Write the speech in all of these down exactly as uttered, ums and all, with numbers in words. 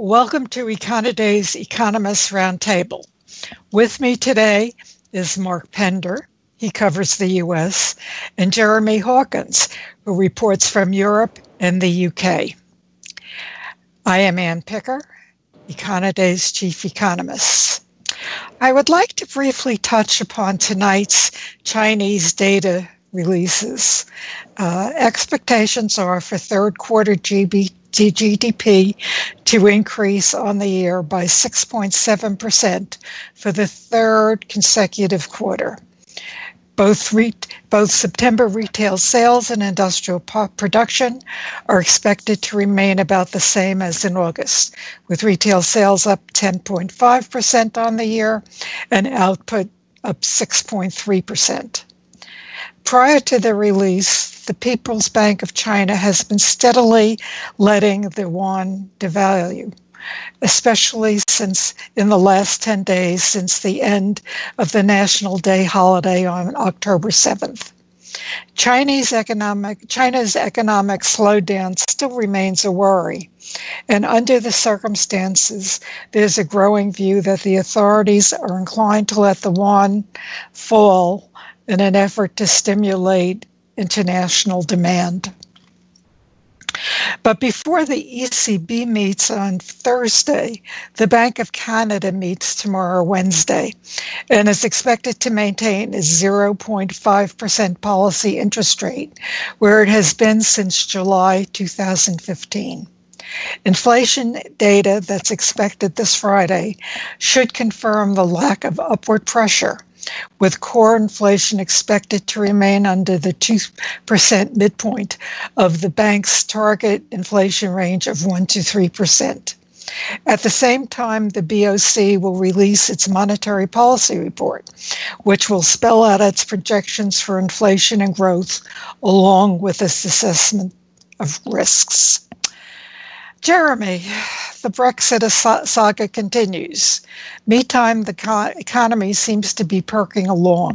Welcome to Econoday's Economist Roundtable. With me today is Mark Pender, he covers the U S, and Jeremy Hawkins, who reports from Europe and the U K. I am Ann Picker, Econoday's chief economist. I would like to briefly touch upon tonight's Chinese data releases. Uh, expectations are for third quarter G D P to increase on the year by six point seven percent for the third consecutive quarter. Both, re- both September retail sales and industrial po- production are expected to remain about the same as in August, with retail sales up ten point five percent on the year and output up six point three percent. Prior to the release, the People's Bank of China has been steadily letting the yuan devalue, especially since in the last ten days since the end of the National Day holiday on October seventh. Chinese economic, China's economic slowdown still remains a worry, and under the circumstances, there's a growing view that the authorities are inclined to let the yuan fall in an effort to stimulate international demand. But before the E C B meets on Thursday, the Bank of Canada meets tomorrow, Wednesday, and is expected to maintain a zero point five percent policy interest rate, where it has been since July two thousand fifteen. Inflation data that's expected this Friday should confirm the lack of upward pressure, with core inflation expected to remain under the two percent midpoint of the bank's target inflation range of one to three percent. At the same time, the B O C will release its monetary policy report, which will spell out its projections for inflation and growth, along with its assessment of risks. Jeremy, the Brexit saga continues. Meantime, the co- economy seems to be perking along.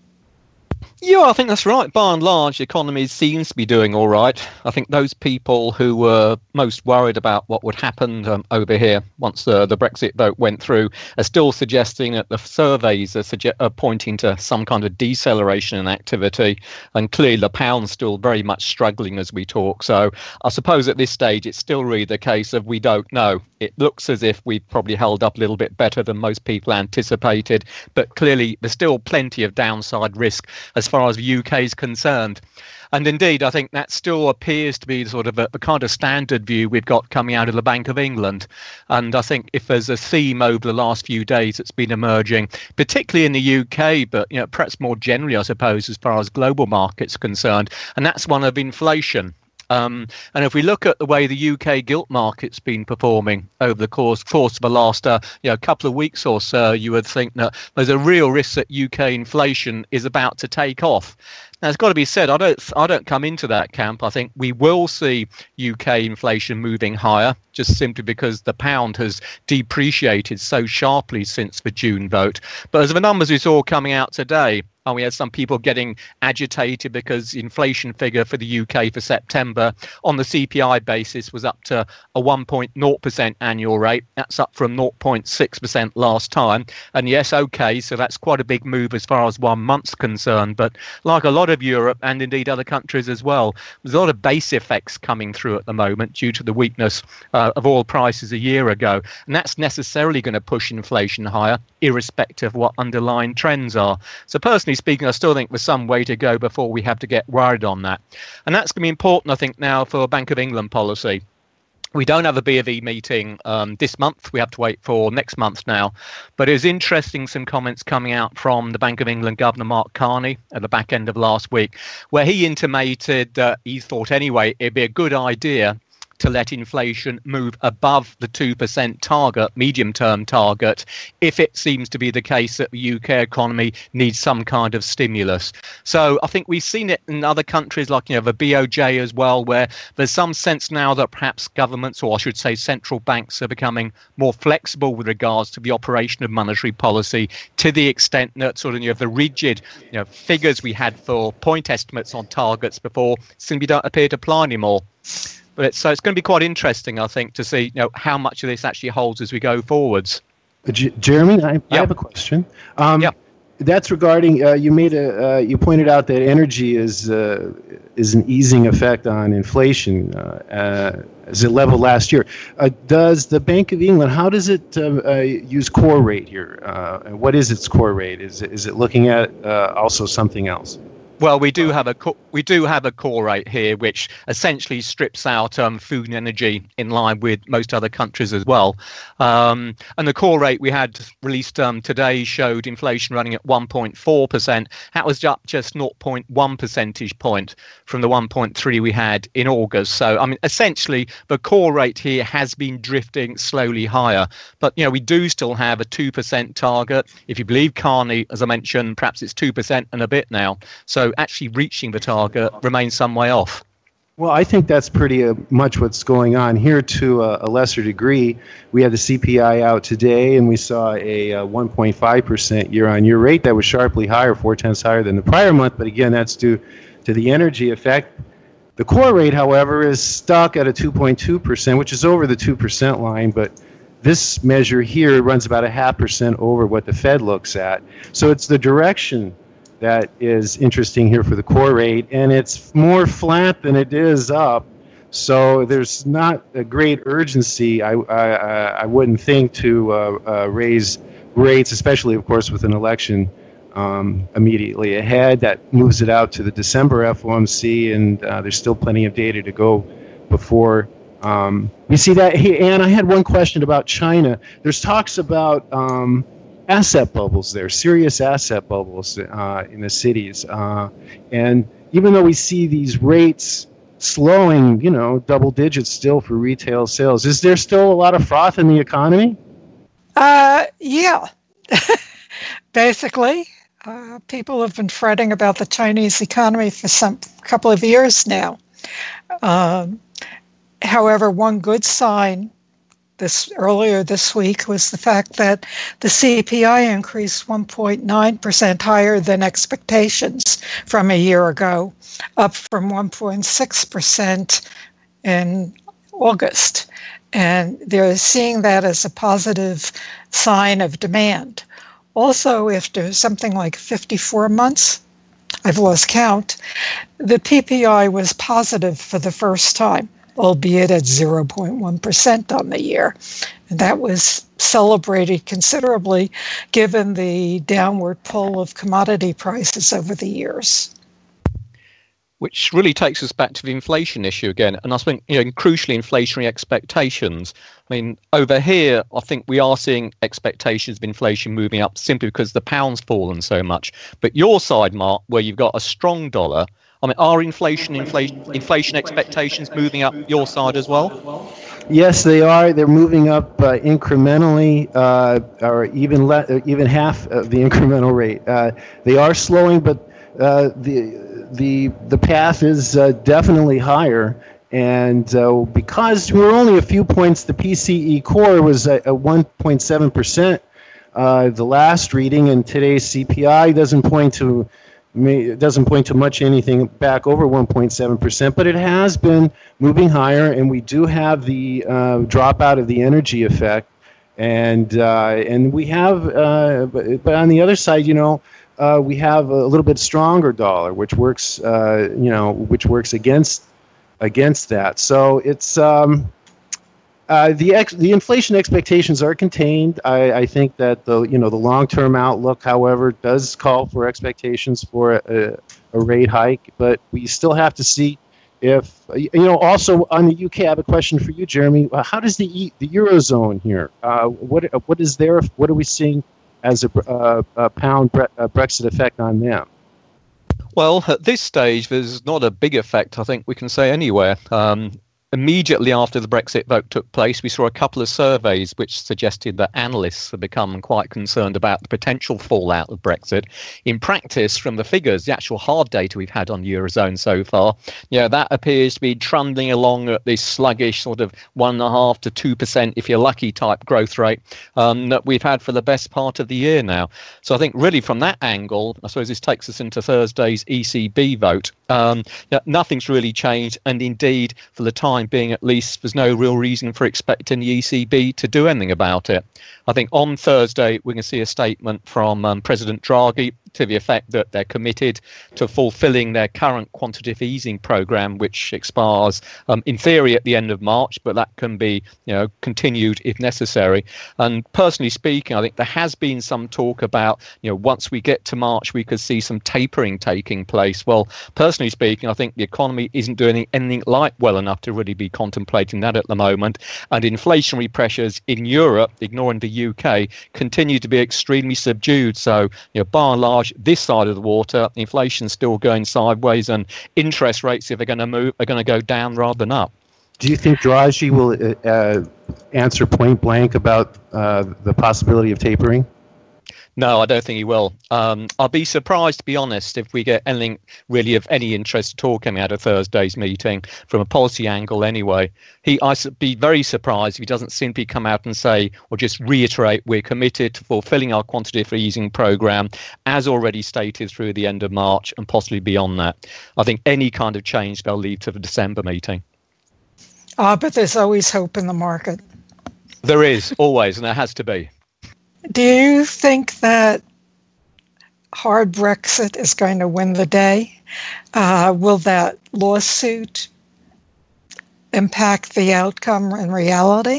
Yeah, I think that's right. By and large, the economy seems to be doing all right. I think those people who were most worried about what would happen um, over here once the, the Brexit vote went through are still suggesting that the surveys are, suge- are pointing to some kind of deceleration in activity. And clearly the pound's still very much struggling as we talk. So I suppose at this stage, it's still really the case of we don't know. It looks as if we've probably held up a little bit better than most people anticipated. But clearly there's still plenty of downside risk as far as the U K is concerned. And indeed, I think that still appears to be sort of a, a kind of standard view we've got coming out of the Bank of England. And I think if there's a theme over the last few days that's been emerging, particularly in the U K, but you know, perhaps more generally, I suppose, as far as global markets are concerned, and that's one of inflation. Um, and if we look at the way the U K gilt market's been performing over the course, course of the last uh, you know, couple of weeks or so, you would think that there's a real risk that U K inflation is about to take off. Now, it's got to be said, I don't, I don't come into that camp. I think we will see U K inflation moving higher, just simply because the pound has depreciated so sharply since the June vote. But as the numbers we saw coming out today, and we had some people getting agitated because the inflation figure for the U K for September on the C P I basis was up to a one point zero percent annual rate. That's up from zero point six percent last time. And yes, okay, so that's quite a big move as far as one month's concerned. But like a lot of Europe and indeed other countries as well, there's a lot of base effects coming through at the moment due to the weakness uh, of oil prices a year ago. And that's necessarily going to push inflation higher, irrespective of what underlying trends are. So personally speaking, I still think there's some way to go before we have to get worried on that. And that's going to be important, I think, now for Bank of England policy. We don't have a B of E meeting um, this month. We have to wait for next month now. But it was interesting, some comments coming out from the Bank of England Governor Mark Carney at the back end of last week, where he intimated that he thought anyway it'd be a good idea to let inflation move above the two percent target, medium-term target, if it seems to be the case that the U K economy needs some kind of stimulus. So I think we've seen it in other countries like, you know, the B O J as well, where there's some sense now that perhaps governments, or I should say central banks, are becoming more flexible with regards to the operation of monetary policy, to the extent that sort of, you know, the rigid, you know, figures we had for point estimates on targets before simply don't appear to apply anymore. But it's, so it's going to be quite interesting, I think, to see you know how much of this actually holds as we go forwards. Uh, J- Jeremy, I, Yep. I have a question. Um, Yep. That's regarding uh, you made a uh, you pointed out that energy is uh, is an easing effect on inflation uh, uh, as it leveled last year. Uh, does the Bank of England, how does it uh, uh, use core rate here? Uh, and what is its core rate? Is it, is it looking at uh, also something else? Well, we do have a co- we do have a core rate here, which essentially strips out um, food and energy in line with most other countries as well. Um, and the core rate we had released um, today showed inflation running at one point four percent. That was up just zero point one percentage point from the one point three we had in August. So, I mean, essentially, the core rate here has been drifting slowly higher. But, you know, we do still have a two percent target. If you believe Carney, as I mentioned, perhaps it's two percent and a bit now. So actually reaching the target remains some way off. Well, I think that's pretty uh, much what's going on here to uh, a lesser degree. We had the C P I out today, and we saw a uh, one point five percent year-on-year rate that was sharply higher, four-tenths higher than the prior month. But again, that's due to the energy effect. The core rate, however, is stuck at a two point two percent, which is over the two percent line. But this measure here runs about a half percent over what the Fed looks at. So it's the direction that is interesting here for the core rate, and it's more flat than it is up. So there's not a great urgency, I I, I wouldn't think, to uh, uh, raise rates, especially, of course, with an election um, immediately ahead. That moves it out to the December F O M C, and uh, there's still plenty of data to go before um, we see that. Hey, Ann, I had one question about China. There's talks about um, asset bubbles there, serious asset bubbles uh, in the cities. Uh, and even though we see these rates slowing, you know, double digits still for retail sales, is there still a lot of froth in the economy? Uh, yeah. Basically, uh, people have been fretting about the Chinese economy for some couple of years now. Um, however, one good sign this earlier this week was the fact that the C P I increased one point nine percent higher than expectations from a year ago, up from one point six percent in August. And they're seeing that as a positive sign of demand. Also, after something like fifty-four months, I've lost count, the P P I was positive for the first time, albeit at zero point one percent on the year. And that was celebrated considerably given the downward pull of commodity prices over the years. Which really takes us back to the inflation issue again. And I think, you know, crucially, inflationary expectations. I mean, over here, I think we are seeing expectations of inflation moving up simply because the pound's fallen so much. But your side, Mark, where you've got a strong dollar, I mean, are inflation, inflation, inflation expectations moving up your side as well? Yes, they are. They're moving up uh, incrementally, uh, or even le- even half of the incremental rate. Uh, they are slowing, but uh, the the the path is uh, definitely higher. And uh, because we're only a few points, the P C E core was at, at one point seven percent uh, the last reading, and today's C P I doesn't point to It doesn't point to much anything back over one point seven percent, but it has been moving higher, and we do have the uh, dropout of the energy effect, and uh, and we have, uh, but, but on the other side, you know, uh, we have a little bit stronger dollar, which works, uh, you know, which works against against that. So it's um, uh, the ex- the inflation expectations are contained. I, I think that the you know the long-term outlook, however, does call for expectations for a, a rate hike, but we still have to see if you know. Also on the U K, I have a question for you, Jeremy. How does the the eurozone here? Uh, what what is there? What are we seeing as a, uh, a pound bre- a Brexit effect on them? Well, at this stage, there's not a big effect, I think we can say, anywhere. Um, Immediately after the Brexit vote took place, we saw a couple of surveys which suggested that analysts have become quite concerned about the potential fallout of Brexit. In practice, from the figures, the actual hard data we've had on the Eurozone so far, yeah, that appears to be trundling along at this sluggish sort of one and a half to two percent, if you're lucky, type growth rate um, that we've had for the best part of the year now. So I think really from that angle, I suppose this takes us into Thursday's E C B vote. Um, yeah, nothing's really changed, and indeed, for the time time being, at least, there's no real reason for expecting the E C B to do anything about it. I think on Thursday we're going to see a statement from um, President Draghi to the effect that they're committed to fulfilling their current quantitative easing program, which expires um, in theory at the end of March, but that can be, you know, continued if necessary. And personally speaking, I think there has been some talk about, you know, once we get to March, we could see some tapering taking place. Well, personally speaking, I think the economy isn't doing anything like well enough to really be contemplating that at the moment. And inflationary pressures in Europe, ignoring the U K, continue to be extremely subdued. So, you know, by and large, this side of the water, inflation's still going sideways, and interest rates, if they're going to move, are going to go down rather than up. Do you think Draghi will uh, answer point blank about uh, the possibility of tapering? No, I don't think he will. Um, I'll be surprised, to be honest, if we get anything really of any interest at all coming out of Thursday's meeting, from a policy angle anyway. He, I'd be very surprised if he doesn't simply come out and say, or just reiterate, we're committed to fulfilling our quantitative easing programme, as already stated, through the end of March and possibly beyond that. I think any kind of change they'll leave to the December meeting. Ah, but there's always hope in the market. There is, always, and there has to be. Do you think that hard Brexit is going to win the day? Uh, will that lawsuit impact the outcome in reality?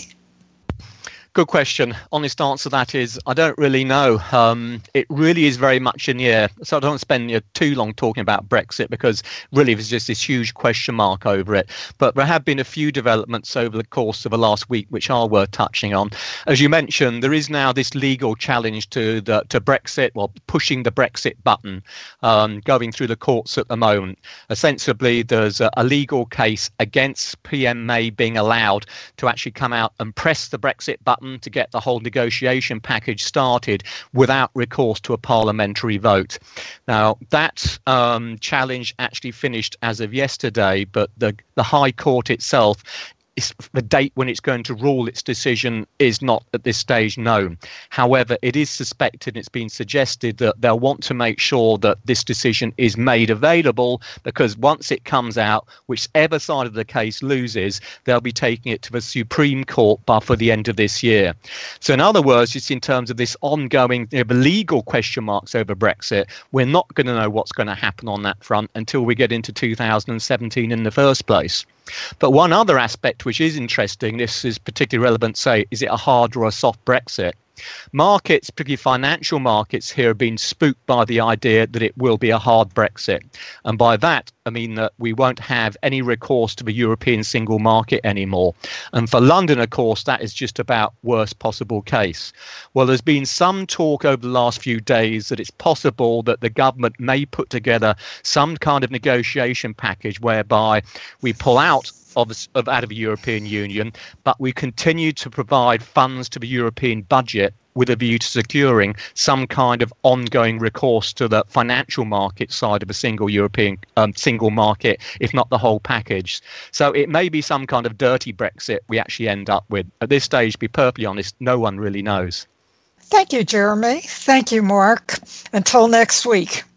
Good question. Honest answer to that is I don't really know. Um, it really is very much in the air. So I don't spend you know, too long talking about Brexit, because really there's just this huge question mark over it. But there have been a few developments over the course of the last week which are worth touching on. As you mentioned, there is now this legal challenge to the to Brexit, well, pushing the Brexit button, um, going through the courts at the moment. Ostensibly, there's a, a legal case against P M May being allowed to actually come out and press the Brexit button to get the whole negotiation package started without recourse to a parliamentary vote. Now, that um, challenge actually finished as of yesterday, but the, the High Court itself, is, the date when it's going to rule its decision is not at this stage known. However, it is suspected, it's been suggested, that they'll want to make sure that this decision is made available, because once it comes out, whichever side of the case loses, they'll be taking it to the Supreme Court by for the end of this year. So in other words, just in terms of this ongoing you know, legal question marks over Brexit, we're not going to know what's going to happen on that front until we get into two thousand seventeen in the first place. But one other aspect which is interesting, this is particularly relevant, say, is it a hard or a soft Brexit? Markets, particularly financial markets here, have been spooked by the idea that it will be a hard Brexit. And by that, I mean that we won't have any recourse to the European single market anymore. And for London, of course, that is just about worst possible case. Well, there's been some talk over the last few days that it's possible that the government may put together some kind of negotiation package whereby we pull out Of, of out of the European Union, but we continue to provide funds to the European budget with a view to securing some kind of ongoing recourse to the financial market side of a single European um, single market, if not the whole package. So it may be some kind of dirty Brexit we actually end up with. At this stage, to be perfectly honest, no one really knows. Thank you, Jeremy. Thank you, Mark. Until next week.